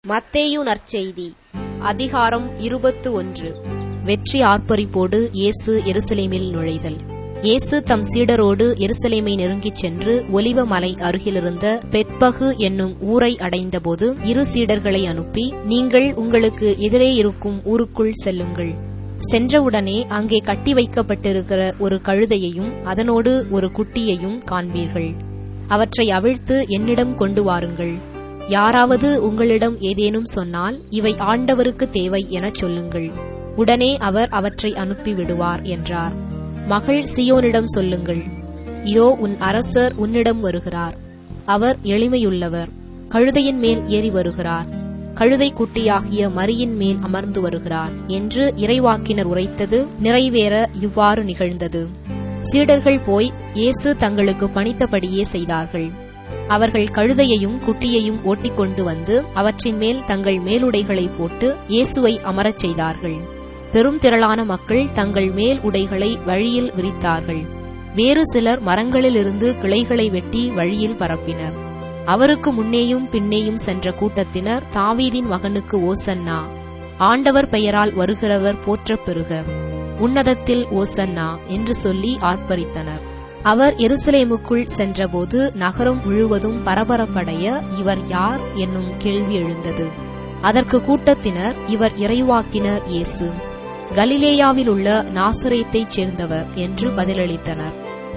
மத்தேயு நற்செய்தி அதிகாரம் 21. வெற்றி ஆர்ப்பரிப்போடு இயேசு எருசலேமில் நுழைதல். இயேசு தம் சீடரோடு எருசலேமை நெருங்கிச் சென்று ஒலிவ மலை அருகிலிருந்த பெத்பகு என்னும் ஊரை அடைந்தபோது இரு சீடர்களை அனுப்பி, நீங்கள் உங்களுக்கு எதிரே இருக்கும் ஊருக்குள் செல்லுங்கள். சென்றவுடனே அங்கே கட்டி வைக்கப்பட்டிருக்கிற ஒரு கழுதையையும் அதனோடு ஒரு குட்டியையும் காண்பீர்கள். அவற்றை அவிழ்த்து என்னிடம் கொண்டு வாருங்கள். யாராவது உங்களிடம் ஏதேனும் சொன்னால், இவை ஆண்டவருக்கு தேவை எனச் சொல்லுங்கள். உடனே அவர் அவற்றை அனுப்பிவிடுவார் என்றார். மகள் சீயோனிடம் சொல்லுங்கள், இதோ உன் அரசர் உன்னிடம் வருகிறார். அவர் எளிமையுள்ளவர், கழுதையின் மேல் ஏறி வருகிறார், கழுதை குட்டியாகிய மரியின் மேல் அமர்ந்து வருகிறார் என்று இறைவாக்கினர் உரைத்தது நிறைவேற இவ்வாறு நிகழ்ந்தது. சீடர்கள் போய் இயேசு தங்களுக்கு பணித்தபடியே செய்தார்கள். அவர்கள் கழுதையையும் குட்டியையும் ஓட்டிக்கொண்டு வந்து அவற்றின் மேல் தங்கள் மேலுடைகளை போட்டு இயேசுவை அமரச் செய்தார்கள். பெரும் திரளான மக்கள் தங்கள் மேல் உடைகளை வழியில் விரித்தார்கள். வேறு சிலர் மரங்களிலிருந்து கிளைகளை வெட்டி வழியில் பரப்பினர். அவருக்கு முன்னேயும் பின்னேயும் சென்ற கூட்டத்தினர், தாவீதின் மகனுக்கு ஓசன்னா, ஆண்டவர் பெயரால் வருகிறவர் போற்றப் பெறுக, உன்னதத்தில் ஓசன்னா என்று சொல்லி ஆர்ப்பரித்தனர். அவர் எருசலேமுக்குள் சென்றபோது நகரம் முழுவதும் பரபரப்படைய, இவர் யார் என்னும் கேள்வி எழுந்தது. அதற்கு கூட்டத்தினர், இவர் இறைவாக்கினர் இயேசு, கலிலேயாவில் உள்ள நாசரேத்தைச் சேர்ந்தவர் என்று பதிலளித்தனர்.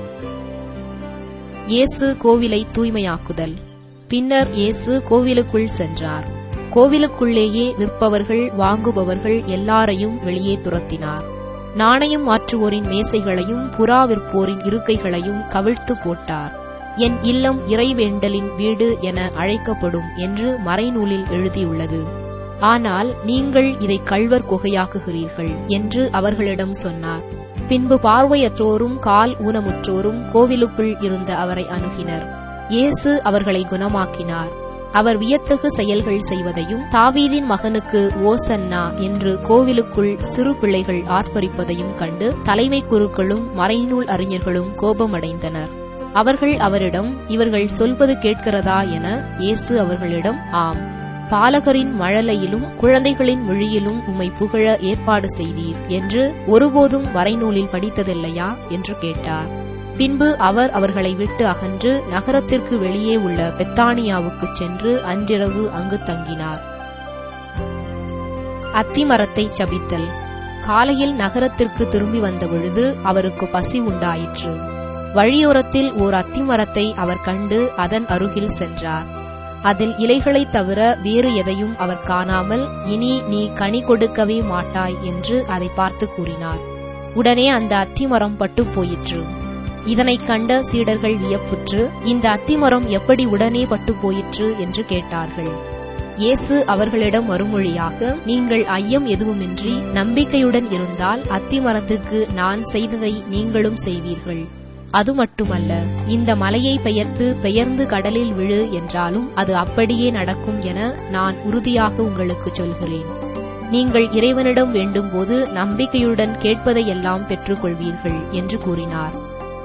இயேசு கோவிலை தூய்மையாக்குதல். பின்னர் இயேசு கோவிலுக்குள் சென்றார். கோவிலுக்குள்ளேயே விற்பவர்கள் வாங்குபவர்கள் எல்லாரையும் வெளியே துரத்தினார். நாணயம் மாற்றுவோரின் மேசைகளையும் புறா விற்போரின் இருக்கைகளையும் கவிழ்த்து போட்டார். என் இல்லம் இறைவேண்டலின் வீடு என அழைக்கப்படும் என்று மறைநூலில் எழுதியுள்ளது. ஆனால் நீங்கள் இதை கள்வர் குகையாக்குகிறீர்கள் என்று அவர்களிடம் சொன்னார். பின்பு பார்வையற்றோரும் கால் ஊனமுற்றோரும் கோவிலுக்குள் இருந்த அவரை அணுகினர். இயேசு அவர்களை குணமாக்கினார். அவர் வியத்தகு செயல்கள் செய்வதையும் தாவீதின் மகனுக்கு ஓசன்னா என்று கோவிலுக்குள் சிறு பிள்ளைகள் ஆர்ப்பரிப்பதையும் கண்டு தலைமை குருக்களும் மறைநூல் அறிஞர்களும் கோபமடைந்தனர். அவர்கள் அவரிடம், இவர்கள் சொல்வது கேட்கிறதா என. இயேசு அவர்களிடம், ஆம், பாலகரின் மழலையிலும் குழந்தைகளின் மொழியிலும் உம்மை புகழ ஏற்பாடு செய்தீர் என்று ஒருபோதும் மறைநூலில் படித்ததில்லையா என்று கேட்டார். பின்பு அவர் அவர்களை விட்டு அகன்று நகரத்திற்கு வெளியே உள்ள பெத்தானியாவுக்குச் சென்று அன்றிரவு அங்கு தங்கினார். அத்திமரத்தை சபித்தல். காலையில் நகரத்திற்கு திரும்பி வந்தபொழுது அவருக்கு பசி உண்டாயிற்று. வழியோரத்தில் ஓர் அத்திமரத்தை அவர் கண்டு அதன் அருகில் சென்றார். அதில் இலைகளைத் தவிர வேறு எதையும் அவர் காணாமல், இனி நீ கனி கொடுக்கவே மாட்டாய் என்று அதை பார்த்து கூறினார். உடனே அந்த அத்திமரம் பட்டுப் போயிற்று. இதனைக் கண்ட சீடர்கள் வியப்புற்று, இந்த அத்திமரம் எப்படி உடனே பட்டுப் போயிற்று என்று கேட்டார்கள். இயேசு அவர்களிடம் மறுமொழியாக, நீங்கள் ஐயம் எதுவுமின்றி நம்பிக்கையுடன் இருந்தால் அத்திமரத்துக்கு நான் செய்ததை நீங்களும் செய்வீர்கள். அது மட்டுமல்ல, இந்த மலையை பெயர்ந்து கடலில் விழு என்றாலும் அது அப்படியே நடக்கும் என நான் உறுதியாக உங்களுக்கு சொல்கிறேன். நீங்கள் இறைவனிடம் வேண்டும்போது நம்பிக்கையுடன் கேட்பதையெல்லாம் பெற்றுக்கொள்வீர்கள் என்று கூறினார்.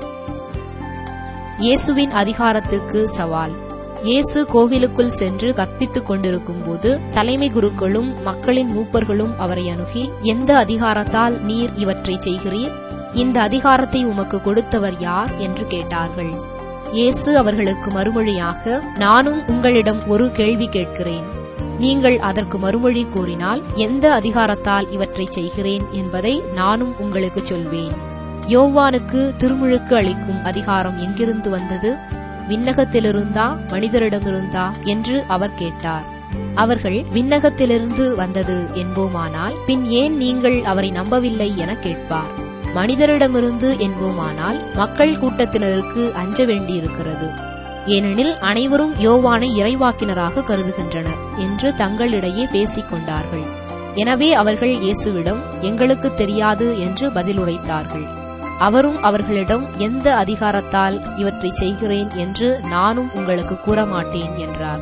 இயேசுவின் அதிகாரத்திற்கு சவால். இயேசு கோவிலுக்குள் சென்று கற்பித்துக் கொண்டிருக்கும் போது தலைமை குருக்களும் மக்களின் மூப்பர்களும் அவரை அணுகி, எந்த அதிகாரத்தால் நீர் இவற்றை செய்கிறீர்? இந்த அதிகாரத்தை உமக்கு கொடுத்தவர் யார் என்று கேட்டார்கள். இயேசு அவர்களுக்கு மறுமொழியாக, நானும் உங்களிடம் ஒரு கேள்வி கேட்கிறேன். நீங்கள் அதற்கு மறுமொழி கூறினால் எந்த அதிகாரத்தால் இவற்றை செய்கிறேன் என்பதை நானும் உங்களுக்கு சொல்வேன். யோவானுக்கு திருமுழுக்கு அளிக்கும் அதிகாரம் எங்கிருந்து வந்தது? விண்ணகத்திலிருந்தா மனிதரிடமிருந்தா என்று அவர் கேட்டார். அவர்கள், விண்ணகத்திலிருந்து வந்தது என்போமானால் பின் ஏன் நீங்கள் அவரை நம்பவில்லை என கேட்பார். மனிதரிடமிருந்து என்போமானால் மக்கள் கூட்டத்தினருக்கு அஞ்ச வேண்டியிருக்கிறது. ஏனெனில் அனைவரும் யோவானை இறைவாக்கினராக கருதுகின்றனர் என்று தங்களிடையே பேசிக் கொண்டார்கள். எனவே அவர்கள் இயேசுவிடம், எங்களுக்கு தெரியாது என்று பதிலுரைத்தார்கள். அவரும் அவர்களிடம், எந்த அதிகாரத்தால் இவற்றை செய்கிறேன் என்று நானும் உங்களுக்கு கூற மாட்டேன் என்றார்.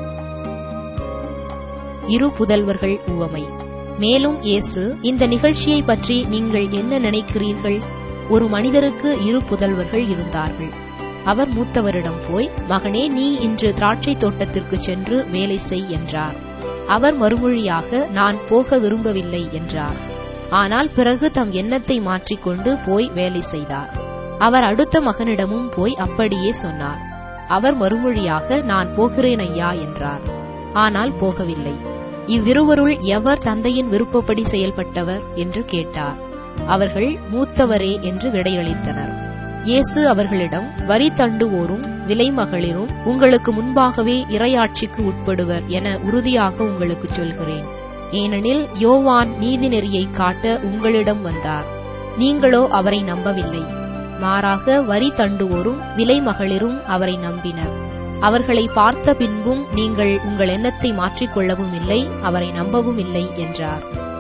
இரு புதல்வர்கள் உவமை. மேலும் இயேசு, இந்த நிகழ்ச்சியை பற்றி நீங்கள் என்ன நினைக்கிறீர்கள்? ஒரு மனிதருக்கு இரு புதல்வர்கள் இருந்தார்கள். அவர் மூத்தவரிடம் போய், மகனே, நீ இன்று திராட்சை தோட்டத்திற்கு சென்று வேலை செய் என்றார். அவர் மறுமொழியாக, நான் போக விரும்பவில்லை என்றார். ஆனால் பிறகு தம் எண்ணத்தை மாற்றிக்கொண்டு போய் வேலை செய்தார். அவர் அடுத்த மகனிடமும் போய் அப்படியே சொன்னார். அவர் மறுமொழியாக, நான் போகிறேன் ஐயா என்றார். ஆனால் போகவில்லை. இவ்விருவருள் எவர் தந்தையின் விருப்பப்படி செயல்பட்டவர் என்று கேட்டார். அவர்கள், மூத்தவரே என்று விடையளித்தனர். இயேசு அவர்களிடம், வரி தண்டுவோரும் விலைமகளிரும் உங்களுக்கு முன்பாகவே இறையாட்சிக்கு உட்படுவர் என உறுதியாக உங்களுக்கு சொல்கிறேன். ஏனெனில் யோவான் நீதிநெறியை காட்ட உங்களிடம் வந்தார், நீங்களோ அவரை நம்பவில்லை. மாறாக வரி தண்டுவோரும் விலைமகளிரும் அவரை நம்பினர். அவர்களை பார்த்த பின்பும் நீங்கள் உங்கள் எண்ணத்தை மாற்றிக்கொள்ளவும் இல்லை, அவரை நம்பவும் இல்லை என்றார்.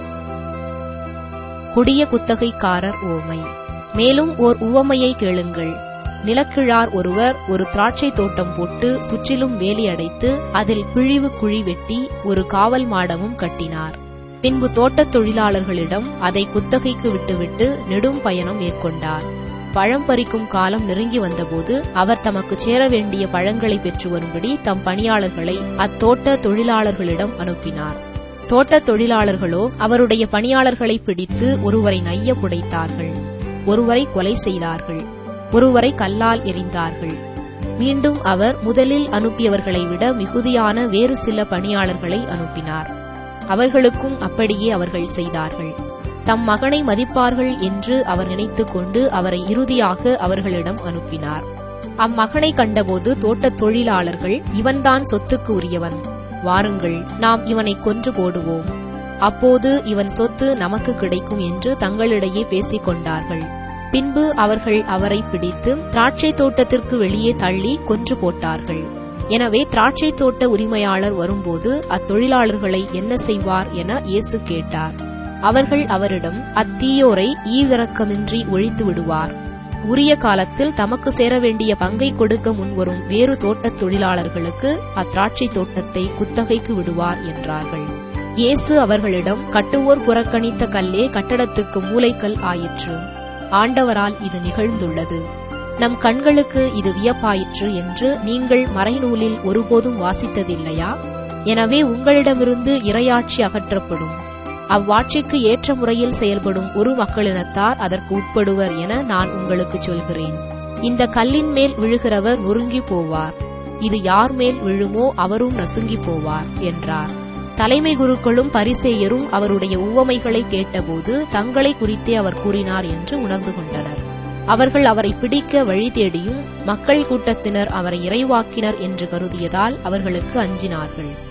கொடிய குத்தகைக்காரர் உவமை. மேலும் ஓர் உவமையை கேளுங்கள். நிலக்கிழார் ஒருவர் ஒரு திராட்சை தோட்டம் போட்டு சுற்றிலும் வேலி அடைத்து அதில் பிழிவு குழி வெட்டி ஒரு காவல் மாடமும் கட்டினார். பின்பு தோட்டத் தொழிலாளர்களிடம் அதை குத்தகைக்கு விட்டுவிட்டு நெடும் பயணம் மேற்கொண்டார். பழம் பறிக்கும் காலம் நெருங்கி வந்தபோது அவர் தமக்கு சேர வேண்டிய பழங்களை பெற்று வரும்படி தம் பணியாளர்களை அத்தோட்ட தொழிலாளர்களிடம் அனுப்பினார். தோட்டத் தொழிலாளர்களோ அவருடைய பணியாளர்களை பிடித்து ஒருவரை நைய புடைத்தார்கள், ஒருவரை கொலை செய்தார்கள், ஒருவரை கல்லால் எறிந்தார்கள். மீண்டும் அவர் முதலில் அனுப்பியவர்களை விட மிகுதியான வேறு சில பணியாளர்களை அனுப்பினார். அவர்களுக்கும் அப்படியே அவர்கள் செய்தார்கள். தம் மகனை மதிப்பார்கள் என்று அவர் நினைத்துக் கொண்டு அவரை இறுதியாக அவர்களிடம் அனுப்பினார். அம்மகனை கண்டபோது தோட்டத் தொழிலாளர்கள், இவன்தான் சொத்துக்கு உரியவன், வாருங்கள் நாம் இவனை கொன்று போடுவோம், அப்போது இவன் சொத்து நமக்கு கிடைக்கும் என்று தங்களிடையே பேசிக் கொண்டார்கள். பின்பு அவர்கள் அவரை பிடித்து திராட்சை தோட்டத்திற்கு வெளியே தள்ளி கொன்று போட்டார்கள். எனவே திராட்சை தோட்ட உரிமையாளர் வரும்போது அத்தொழிலாளர்களை என்ன செய்வார் என இயேசு கேட்டார். அவர்கள் அவரிடம், அத்தீயோரை ஈவிரக்கமின்றி ஒழித்து விடுவார், உரிய காலத்தில் தமக்கு சேர வேண்டிய பங்கை கொடுக்க முன்வரும் வேறு தோட்டத் தொழிலாளர்களுக்கு அத்திராட்சை தோட்டத்தை குத்தகைக்கு விடுவார் என்றார்கள். இயேசு அவர்களிடம், கட்டுவோர் புறக்கணித்த கல்லே கட்டடத்துக்கு மூலைக்கல் ஆயிற்று. ஆண்டவரால் இது நிகழ்ந்துள்ளது. நம் கண்களுக்கு இது வியப்பாயிற்று என்று நீங்கள் மறைநூலில் ஒருபோதும் வாசித்ததில்லையா? எனவே உங்களிடமிருந்து இறையாட்சி அகற்றப்படும். அவ்வாட்சிக்கு ஏற்ற முறையில் செயல்படும் ஒரு மக்களினத்தார் அதற்கு உட்படுவர் என நான் உங்களுக்கு சொல்கிறேன். இந்த கல்லின் மேல் விழுகிறவர் நொறுங்கி போவார், இது யார் மேல் விழுமோ அவரும் நசுங்கி போவார் என்றார். தலைமை குருக்களும் பரிசேயரும் அவருடைய உவமைகளை கேட்டபோது தங்களை குறித்தே அவர் கூறினார் என்று உணர்ந்து கொண்டனர். அவர்கள் அவரை பிடிக்க வழி தேடியும் மக்கள் கூட்டத்தினர் அவரை இறைவாக்கினர் என்று கருதியதால் அவர்களுக்கு அஞ்சினார்கள்.